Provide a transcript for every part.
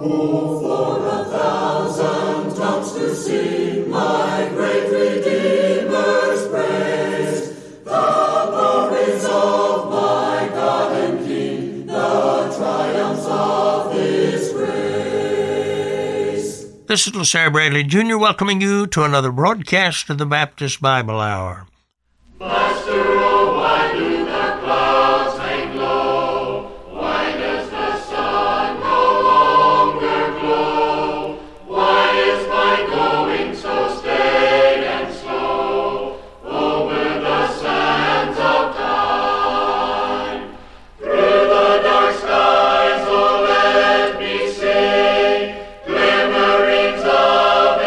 Oh, for 1,000 tongues to sing my great Redeemer's praise, the glories of my God and King, the triumphs of His grace. This is LaSalle Bradley Jr. welcoming you to another broadcast of the Baptist Bible Hour. Master, oh, why do the clouds hang low? Why does the sun no longer glow? Why is my going so staid and slow over the sands of time? Through the dark skies, oh, let me sing glimmerings of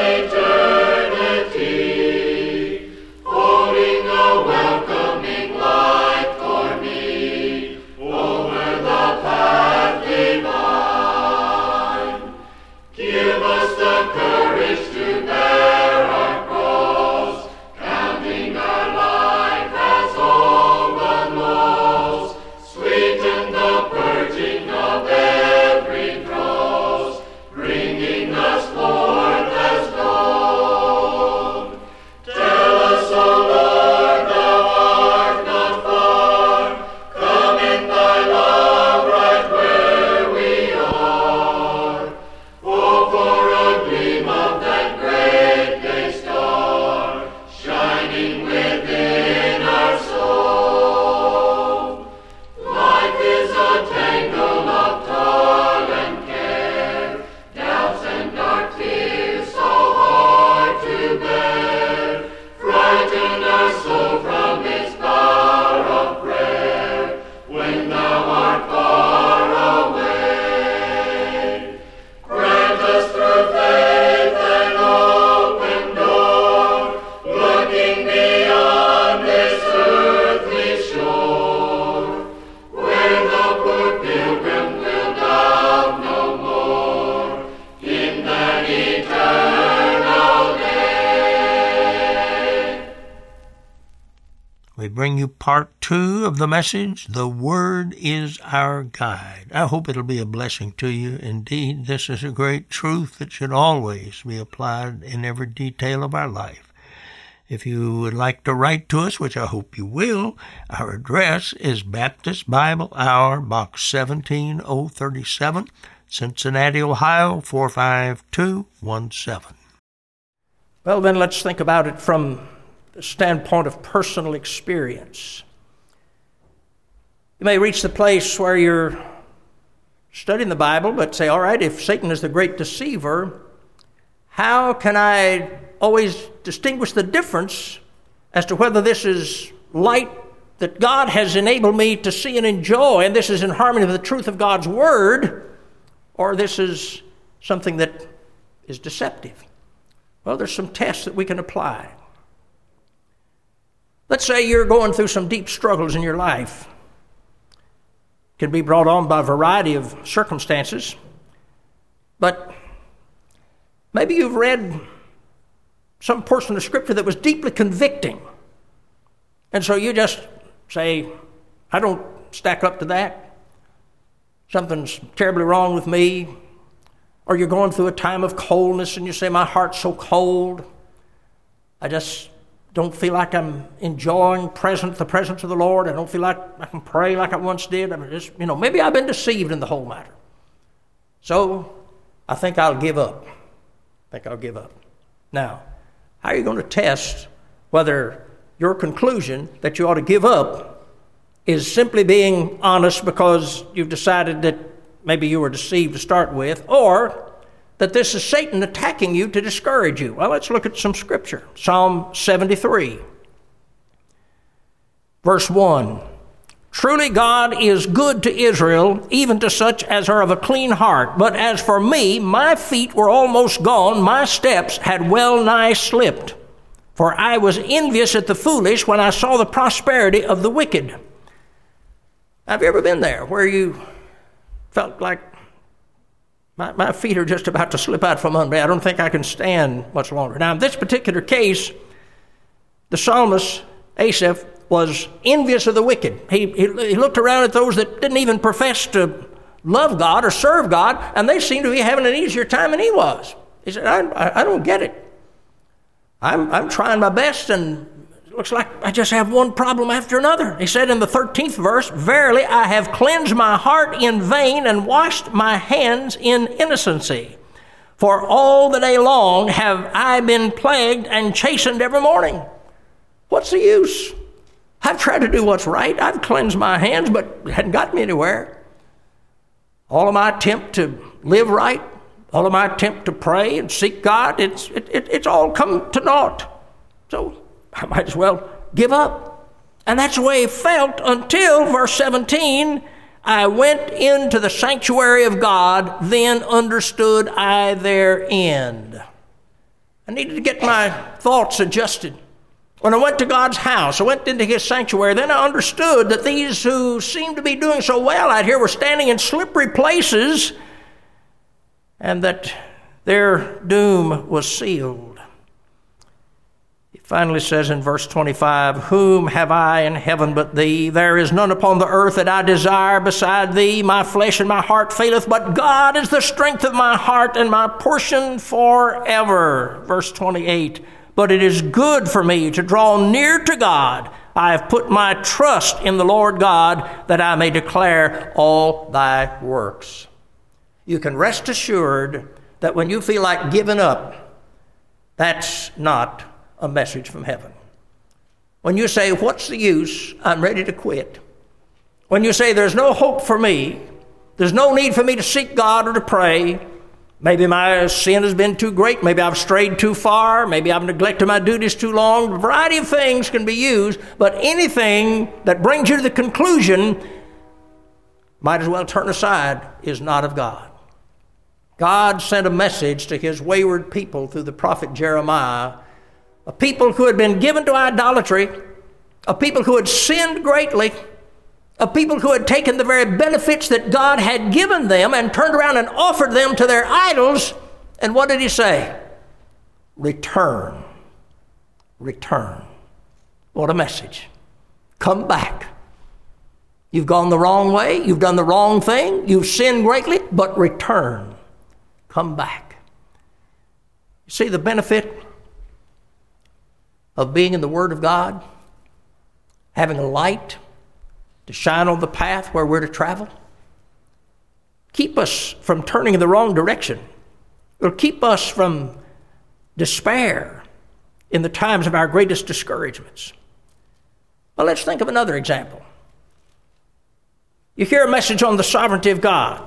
eternity, holding a welcoming light for me over the path divine. Give us the courage to bear our cross, counting our life as all but lost. Sweeten the purging of every cross, bringing us forth as gold. Tell us, O Lord, thou art not far. Come in thy love right where we are. Oh, for a gleam of that great day star, shining within our soul. Life is a tangle of toil and care, doubts and dark tears so hard to bear. Frighten our soul from its power of prayer when thou art far away. Grant us through faith an open door, looking beyond this earthly shore, where the poor pilgrim will doubt no more in that eternal day. We bring you part 2 of the message, The Word is Our Guide. I hope it'll be a blessing to you. Indeed, this is a great truth that should always be applied in every detail of our life. If you would like to write to us, which I hope you will, our address is Baptist Bible Hour, Box 17037, Cincinnati, Ohio, 45217. Well, then let's think about it from the standpoint of personal experience. You may reach the place where you're studying the Bible, but say, all right, if Satan is the great deceiver, how can I always distinguish the difference as to whether this is light that God has enabled me to see and enjoy, and this is in harmony with the truth of God's Word, or this is something that is deceptive? Well, there's some tests that we can apply. Let's say you're going through some deep struggles in your life. It can be brought on by a variety of circumstances, but maybe you've read some portion of Scripture that was deeply convicting, and so you just say, I don't stack up to that. Something's terribly wrong with me. Or you're going through a time of coldness and you say, my heart's so cold. I just don't feel like I'm enjoying the presence of the Lord. I don't feel like I can pray like I once did. I'm just, maybe I've been deceived in the whole matter. So I think I'll give up. Now, how are you going to test whether your conclusion that you ought to give up is simply being honest because you've decided that maybe you were deceived to start with, or that this is Satan attacking you to discourage you? Well, let's look at some Scripture. Psalm 73, verse 1. Truly God is good to Israel, even to such as are of a clean heart. But as for me, my feet were almost gone, my steps had well nigh slipped. For I was envious at the foolish when I saw the prosperity of the wicked. Have you ever been there where you felt like my feet are just about to slip out from under me? I don't think I can stand much longer. Now, in this particular case, the psalmist Asaph was envious of the wicked. He looked around at those that didn't even profess to love God or serve God, and they seem to be having an easier time than he was. He said, I don't get it. I'm trying my best, and it looks like I just have one problem after another. He said in the 13th verse, verily I have cleansed my heart in vain and washed my hands in innocency. For all the day long have I been plagued and chastened every morning. What's the use? I've tried to do what's right. I've cleansed my hands, but it hadn't got me anywhere. All of my attempt to live right, all of my attempt to pray and seek God, it's all come to naught. So I might as well give up. And that's the way he felt until verse 17, I went into the sanctuary of God, then understood I their end. I needed to get my thoughts adjusted. When I went to God's house, I went into his sanctuary, then I understood that these who seemed to be doing so well out here were standing in slippery places, and that their doom was sealed. He finally says in verse 25, whom have I in heaven but thee? There is none upon the earth that I desire beside thee. My flesh and my heart faileth, but God is the strength of my heart and my portion forever. Verse 28, but it is good for me to draw near to God. I have put my trust in the Lord God, that I may declare all thy works. You can rest assured that when you feel like giving up, that's not a message from heaven. When you say, what's the use? I'm ready to quit. When you say, there's no hope for me, there's no need for me to seek God or to pray, maybe my sin has been too great, maybe I've strayed too far, maybe I've neglected my duties too long, a variety of things can be used, but anything that brings you to the conclusion, might as well turn aside, is not of God. God sent a message to his wayward people through the prophet Jeremiah, a people who had been given to idolatry, a people who had sinned greatly, a people who had taken the very benefits that God had given them and turned around and offered them to their idols. And what did he say? Return. Return. What a message. Come back. You've gone the wrong way. You've done the wrong thing. You've sinned greatly, but return. Come back. You see the benefit of being in the Word of God? Having a light to shine on the path where we're to travel? Keep us from turning in the wrong direction. It'll keep us from despair in the times of our greatest discouragements. Well, let's think of another example. You hear a message on the sovereignty of God.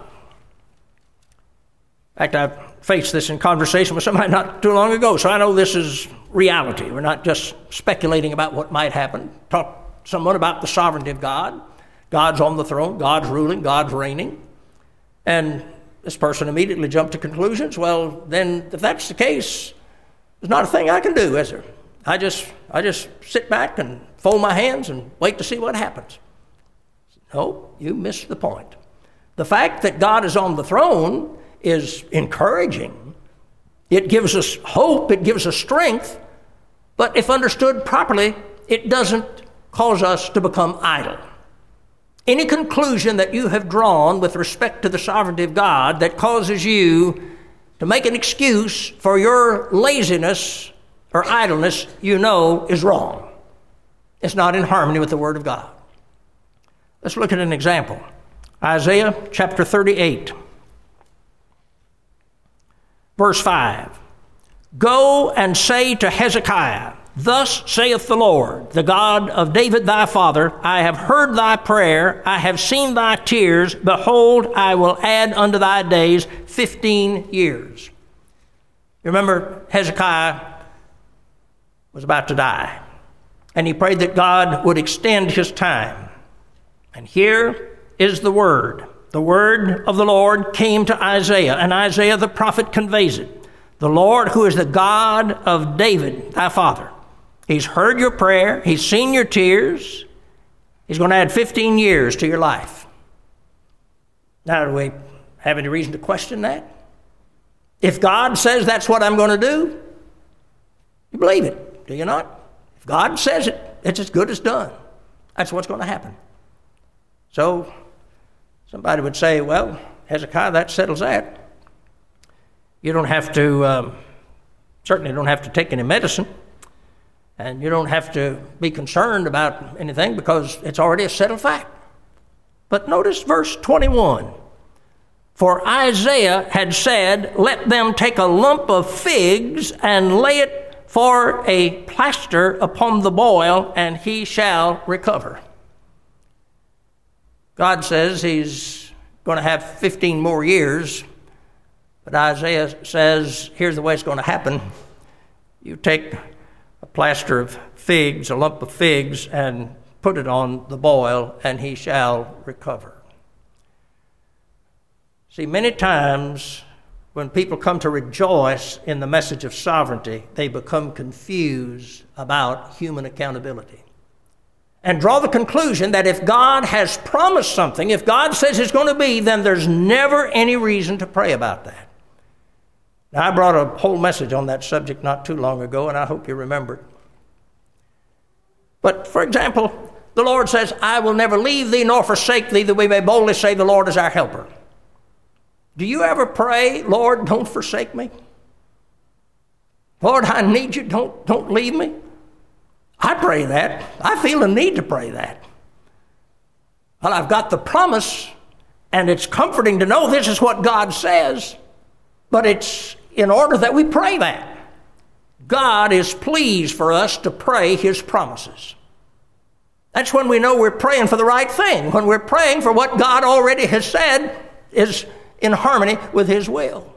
In fact, I faced this in conversation with somebody not too long ago, so I know this is reality. We're not just speculating about what might happen. Talk to someone about the sovereignty of God. God's on the throne, God's ruling, God's reigning. And this person immediately jumped to conclusions. Well, then, if that's the case, there's not a thing I can do, is there? I just sit back and fold my hands and wait to see what happens. No, you missed the point. The fact that God is on the throne is encouraging. It gives us hope, it gives us strength, but if understood properly, it doesn't cause us to become idle. Any conclusion that you have drawn with respect to the sovereignty of God that causes you to make an excuse for your laziness or idleness, you know is wrong. It's not in harmony with the Word of God. Let's look at an example. Isaiah chapter 38. Verse 5, go and say to Hezekiah, thus saith the Lord, the God of David thy father, I have heard thy prayer, I have seen thy tears, behold, I will add unto thy days 15 years. You remember Hezekiah was about to die, and he prayed that God would extend his time. And here is the word. The word of the Lord came to Isaiah, and Isaiah the prophet conveys it. The Lord, who is the God of David, thy father, he's heard your prayer, he's seen your tears, he's going to add 15 years to your life. Now, do we have any reason to question that? If God says that's what I'm going to do, you believe it, do you not? If God says it, it's as good as done. That's what's going to happen. So Somebody would say, well, Hezekiah, that settles that. You don't have to, certainly don't have to take any medicine, and you don't have to be concerned about anything because it's already a settled fact. But notice verse 21. For Isaiah had said, let them take a lump of figs and lay it for a plaster upon the boil, and he shall recover. God says he's going to have 15 more years, but Isaiah says, here's the way it's going to happen. You take a plaster of figs, a lump of figs, and put it on the boil, and he shall recover. See, many times when people come to rejoice in the message of sovereignty, they become confused about human accountability and draw the conclusion that if God has promised something, if God says it's going to be, then there's never any reason to pray about that. Now, I brought a whole message on that subject not too long ago, and I hope you remember it. But, for example, the Lord says, I will never leave thee nor forsake thee, that we may boldly say the Lord is our helper. Do you ever pray, Lord, don't forsake me? Lord, I need you, don't leave me? I pray that. I feel a need to pray that. Well, I've got the promise, and it's comforting to know this is what God says, but it's in order that we pray that. God is pleased for us to pray his promises. That's when we know we're praying for the right thing, when we're praying for what God already has said is in harmony with his will.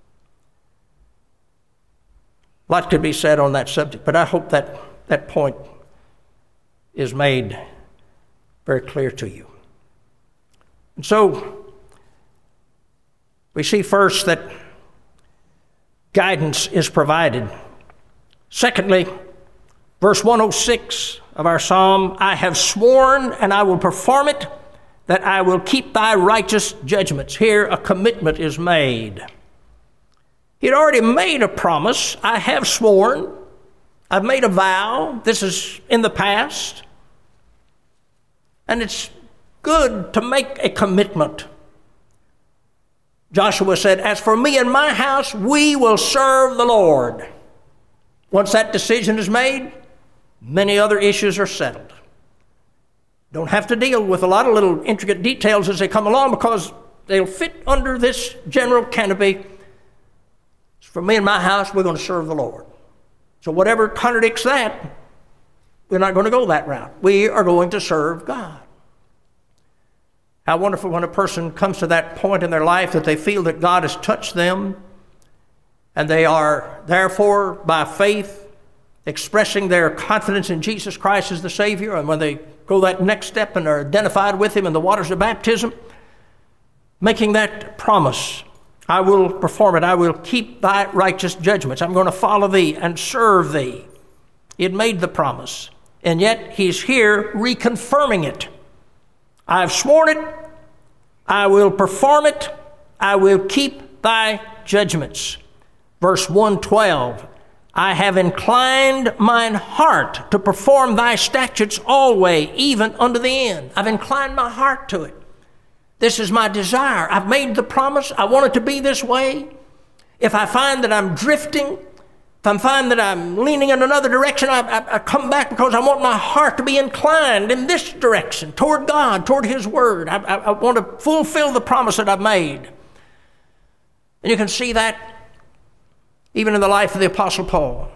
A lot could be said on that subject, but I hope that point is made very clear to you. And so we see first that guidance is provided. Secondly, verse 106 of our psalm, I have sworn and I will perform it, that I will keep thy righteous judgments. Here a commitment is made. He'd already made a promise. I have sworn. I've made a vow. This is in the past. And it's good to make a commitment. Joshua said, as for me and my house, we will serve the Lord. Once that decision is made, many other issues are settled. Don't have to deal with a lot of little intricate details as they come along because they'll fit under this general canopy. For me and my house, we're going to serve the Lord. So whatever contradicts that, we're not going to go that route. We are going to serve God. How wonderful when a person comes to that point in their life that they feel that God has touched them and they are therefore by faith expressing their confidence in Jesus Christ as the Savior, and when they go that next step and are identified with him in the waters of baptism, making that promise, I will perform it. I will keep thy righteous judgments. I'm going to follow thee and serve thee. He had made the promise, and yet he's here reconfirming it. I've sworn it. I will perform it. I will keep thy judgments. Verse 112, I have inclined mine heart to perform thy statutes always, even unto the end. I've inclined my heart to it. This is my desire. I've made the promise. I want it to be this way. If I find that I'm drifting, if I find that I'm leaning in another direction, I come back because I want my heart to be inclined in this direction, toward God, toward his word. I want to fulfill the promise that I've made. And you can see that even in the life of the Apostle Paul.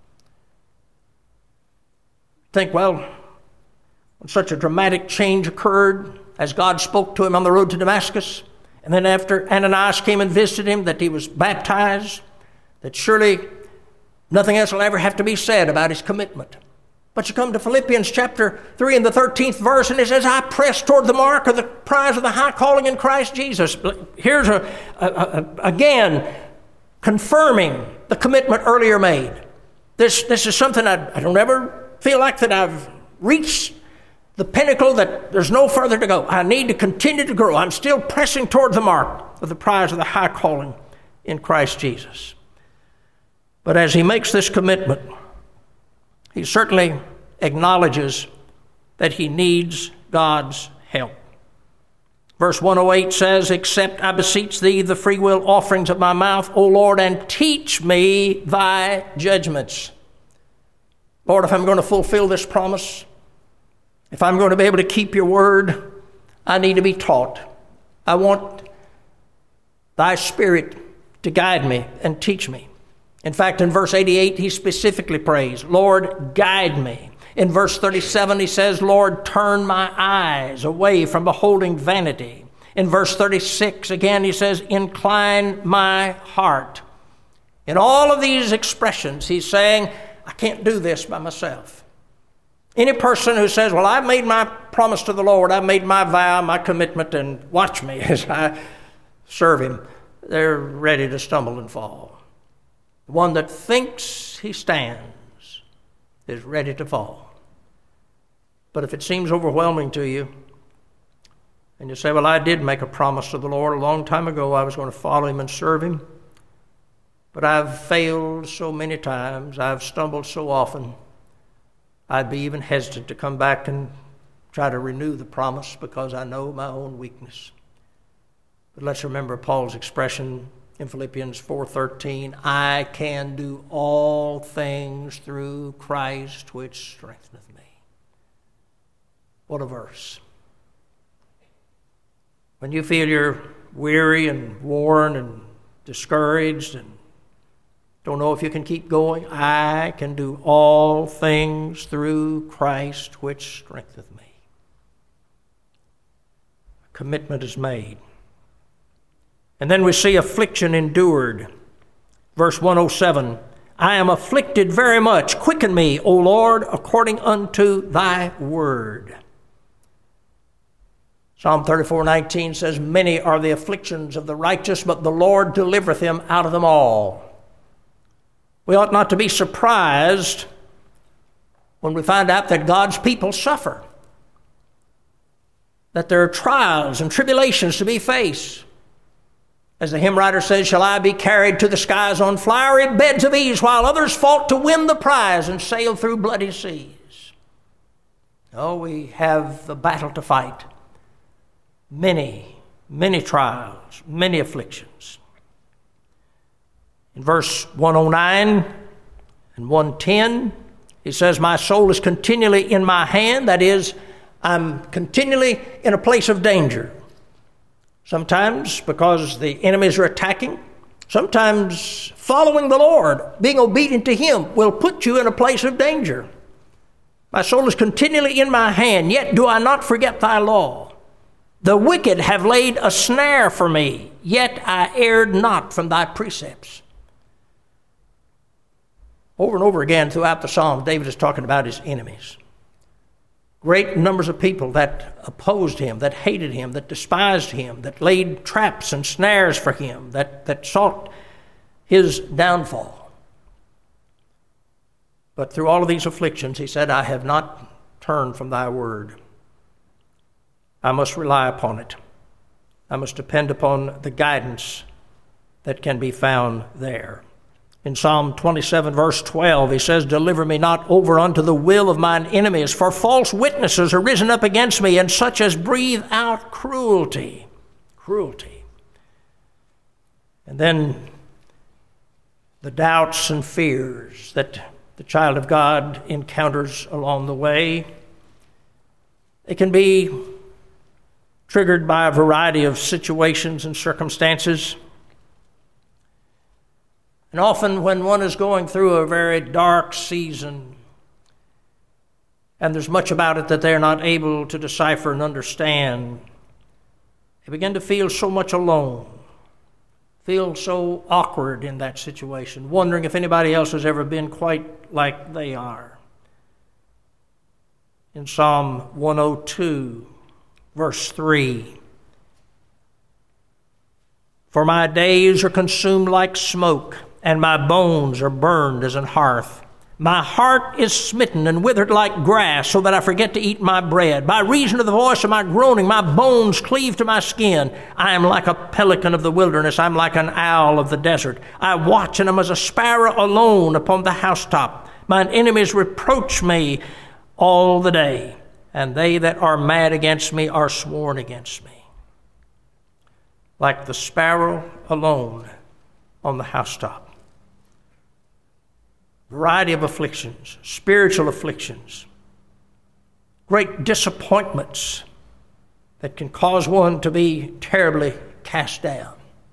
Think, well, when such a dramatic change occurred, as God spoke to him on the road to Damascus, and then after Ananias came and visited him, that he was baptized, that surely nothing else will ever have to be said about his commitment. But you come to Philippians chapter 3 and the 13th verse, and it says, I press toward the mark of the prize of the high calling in Christ Jesus. Here's again, confirming the commitment earlier made. This is something I don't ever feel like that I've reached the pinnacle, that there's no further to go. I need to continue to grow. I'm still pressing toward the mark of the prize of the high calling in Christ Jesus. But as he makes this commitment, he certainly acknowledges that he needs God's help. Verse 108 says, accept, I beseech thee, the freewill offerings of my mouth, O Lord, and teach me thy judgments. Lord, if I'm going to fulfill this promise, if I'm going to be able to keep your word, I need to be taught. I want thy Spirit to guide me and teach me. In fact, in verse 88, he specifically prays, Lord, guide me. In verse 37, he says, Lord, turn my eyes away from beholding vanity. In verse 36, again, he says, incline my heart. In all of these expressions, he's saying, I can't do this by myself. Any person who says, well, I've made my promise to the Lord, I've made my vow, my commitment, and watch me as I serve him, they're ready to stumble and fall. The one that thinks he stands is ready to fall. But if it seems overwhelming to you, and you say, well, I did make a promise to the Lord a long time ago, I was going to follow him and serve him, but I've failed so many times, I've stumbled so often, I'd be even hesitant to come back and try to renew the promise because I know my own weakness. But let's remember Paul's expression in Philippians 4:13, I can do all things through Christ which strengtheneth me. What a verse. When you feel you're weary and worn and discouraged and don't know if you can keep going, I can do all things through Christ which strengtheneth me. A commitment is made. And then we see affliction endured. Verse 107, I am afflicted very much. Quicken me, O Lord, according unto thy word. Psalm 34:19 says, many are the afflictions of the righteous, but the Lord delivereth him out of them all. We ought not to be surprised when we find out that God's people suffer, that there are trials and tribulations to be faced. As the hymn writer says, shall I be carried to the skies on flowery beds of ease, while others fought to win the prize and sail through bloody seas? No, we have the battle to fight. Many, many trials, many afflictions. In verse 109 and 110, he says, my soul is continually in my hand. That is, I'm continually in a place of danger. Sometimes because the enemies are attacking. Sometimes following the Lord, being obedient to him, will put you in a place of danger. My soul is continually in my hand, yet do I not forget thy law. The wicked have laid a snare for me, yet I erred not from thy precepts. Over and over again throughout the Psalm, David is talking about his enemies. Great numbers of people that opposed him, that hated him, that despised him, that laid traps and snares for him, that sought his downfall. But through all of these afflictions, he said, I have not turned from thy word. I must rely upon it. I must depend upon the guidance that can be found there. In Psalm 27, verse 12, he says, deliver me not over unto the will of mine enemies, for false witnesses are risen up against me, and such as breathe out cruelty. Cruelty. And then the doubts and fears that the child of God encounters along the way. It can be triggered by a variety of situations and circumstances. And often when one is going through a very dark season, and there's much about it that they're not able to decipher and understand, they begin to feel so much alone, feel so awkward in that situation, wondering if anybody else has ever been quite like they are. In Psalm 102, verse 3, for my days are consumed like smoke, and my bones are burned as an hearth. My heart is smitten and withered like grass, so that I forget to eat my bread. By reason of the voice of my groaning, my bones cleave to my skin. I am like a pelican of the wilderness. I am like an owl of the desert. I watch and am as a sparrow alone upon the housetop. Mine enemies reproach me all the day, and they that are mad against me are sworn against me. like the sparrow alone on the housetop. Variety of afflictions, spiritual afflictions, great disappointments that can cause one to be terribly cast down.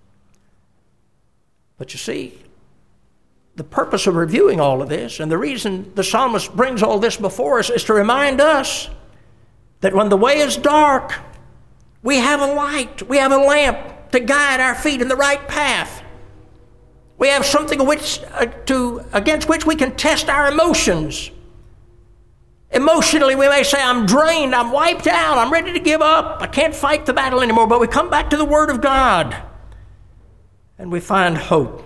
But you see, the purpose of reviewing all of this, and the reason the psalmist brings all this before us, is to remind us that when the way is dark, we have a light, we have a lamp to guide our feet in the right path. We have something against which we can test our emotions. Emotionally, we may say, I'm drained, I'm wiped out, I'm ready to give up, I can't fight the battle anymore. But we come back to the Word of God, and we find hope.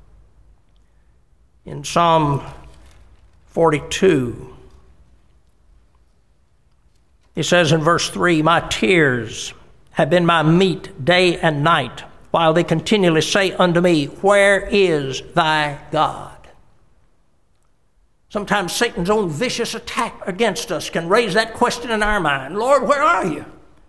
In Psalm 42, he says in verse 3, my tears have been my meat day and night, while they continually say unto me, where is thy God? Sometimes Satan's own vicious attack against us can raise that question in our mind. Lord, where are you?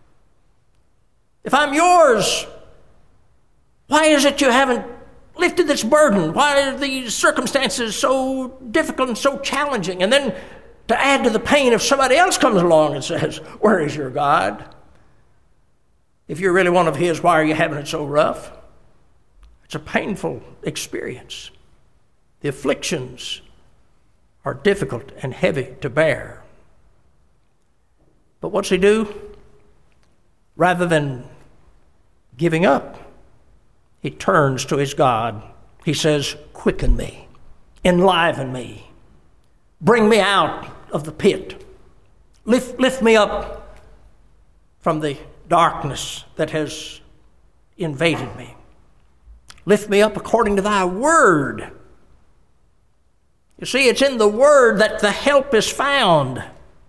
If I'm yours, why is it you haven't lifted this burden? Why are these circumstances so difficult and so challenging? And then to add to the pain, if somebody else comes along and says, where is your God? If you're really one of his, why are you having it so rough? It's a painful experience. The afflictions are difficult and heavy to bear. But what's he do? Rather than giving up, he turns to his God. He says, quicken me, enliven me, bring me out of the pit, lift me up from the darkness that has invaded me. Lift me up according to thy word. You see, it's in the word that the help is found.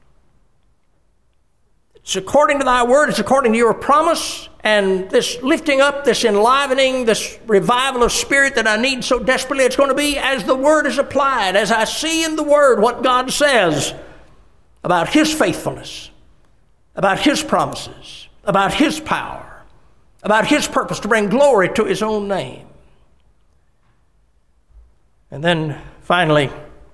It's according to thy word, it's according to your promise, and this lifting up, this enlivening, this revival of spirit that I need so desperately, it's going to be as the word is applied, as I see in the word what God says about his faithfulness, about his promises, about his power, about his purpose to bring glory to his own name. And then finally,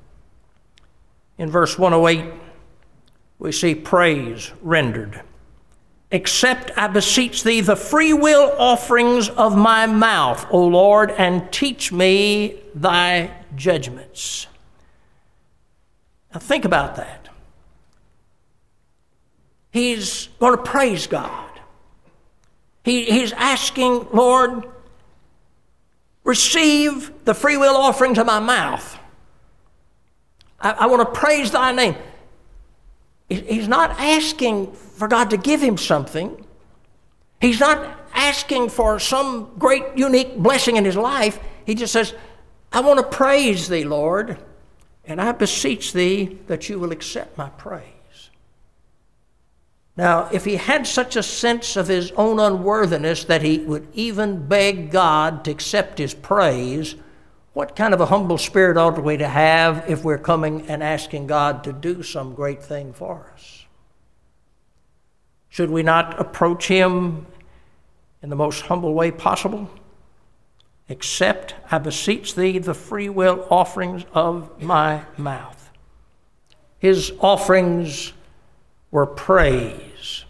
in verse 108, we see praise rendered. Accept, I beseech thee, the free will offerings of my mouth, O Lord, and teach me thy judgments. Now think about that. He's going to praise God. He's asking, Lord, receive the free will offerings of my mouth. I want to praise thy name. He's not asking for God to give him something. He's not asking for some great, unique blessing in his life. He just says, I want to praise thee, Lord, and I beseech thee that you will accept my praise. Now, if he had such a sense of his own unworthiness that he would even beg God to accept his praise, what kind of a humble spirit ought we to have if we're coming and asking God to do some great thing for us? Should we not approach him in the most humble way possible? Accept, I beseech thee, the free will offerings of my mouth. His offerings were praise.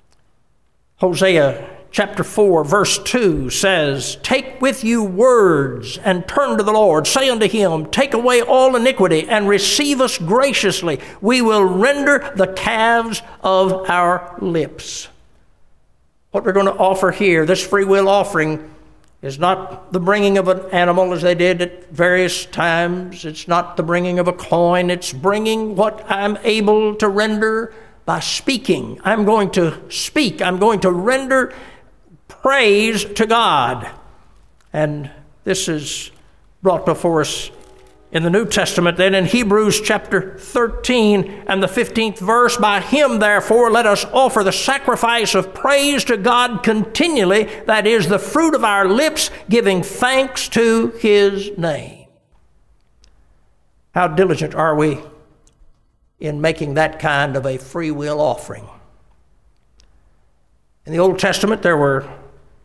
Hosea Chapter 4, verse 2 says, take with you words and turn to the Lord. Say unto him, take away all iniquity and receive us graciously. We will render the calves of our lips. What we're going to offer here, this free will offering, is not the bringing of an animal as they did at various times. It's not the bringing of a coin. It's bringing what I'm able to render by speaking. I'm going to speak. I'm going to render praise to God. And this is brought before us in the New Testament. Then in Hebrews chapter 13 and the 15th verse, by him therefore let us offer the sacrifice of praise to God continually, that is the fruit of our lips, giving thanks to his name. How diligent are we in making that kind of a free will offering? In the Old Testament, there were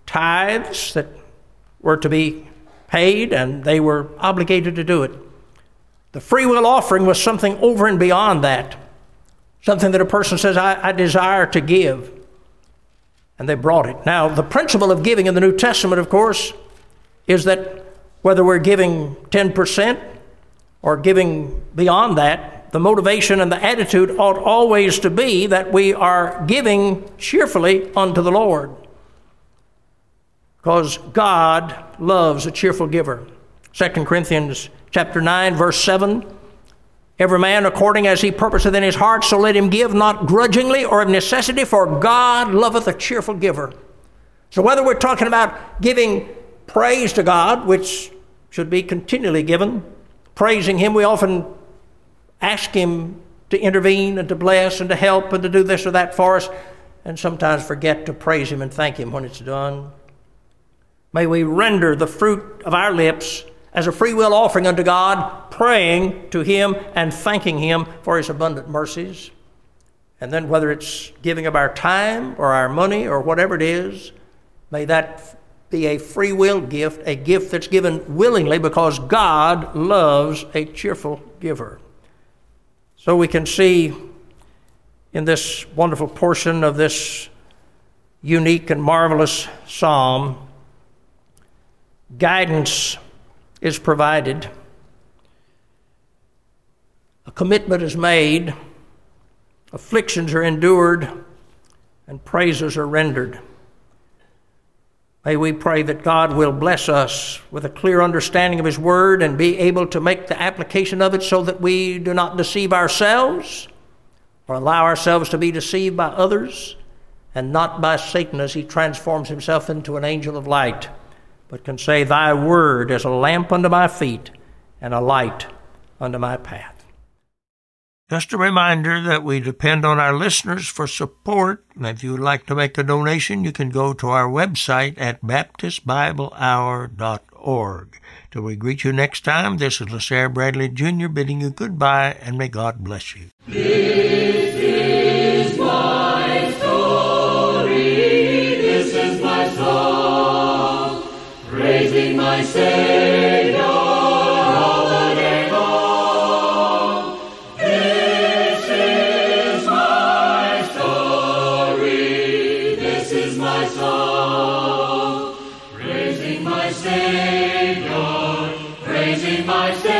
tithes that were to be paid, and they were obligated to do it. The free will offering was something over and beyond that, something that a person says, I desire to give, and they brought it. Now, the principle of giving in the New Testament, of course, is that whether we're giving 10% or giving beyond that, the motivation and the attitude ought always to be that we are giving cheerfully unto the Lord, because God loves a cheerful giver. 2 Corinthians chapter 9, verse 7, every man according as he purposeth in his heart, so let him give, not grudgingly or of necessity, for God loveth a cheerful giver. So whether we're talking about giving praise to God, which should be continually given, praising Him, we often ask Him to intervene and to bless and to help and to do this or that for us, and sometimes forget to praise Him and thank Him when it's done. May we render the fruit of our lips as a free will offering unto God, praying to Him and thanking Him for His abundant mercies. And then whether it's giving of our time or our money or whatever it is, may that be a free will gift, a gift that's given willingly because God loves a cheerful giver. So we can see in this wonderful portion of this unique and marvelous psalm, guidance is provided, a commitment is made, afflictions are endured, and praises are rendered. May we pray that God will bless us with a clear understanding of His Word and be able to make the application of it so that we do not deceive ourselves or allow ourselves to be deceived by others and not by Satan as he transforms himself into an angel of light, but can say, Thy Word is a lamp unto my feet and a light unto my path. Just a reminder that we depend on our listeners for support. And if you would like to make a donation, you can go to our website at baptistbiblehour.org. Till we greet you next time, this is LaSalle Bradley Jr. bidding you goodbye, and may God bless you. This is my story, this is my song, praising my Savior all the day long. My song, praising my Savior, praising my Savior.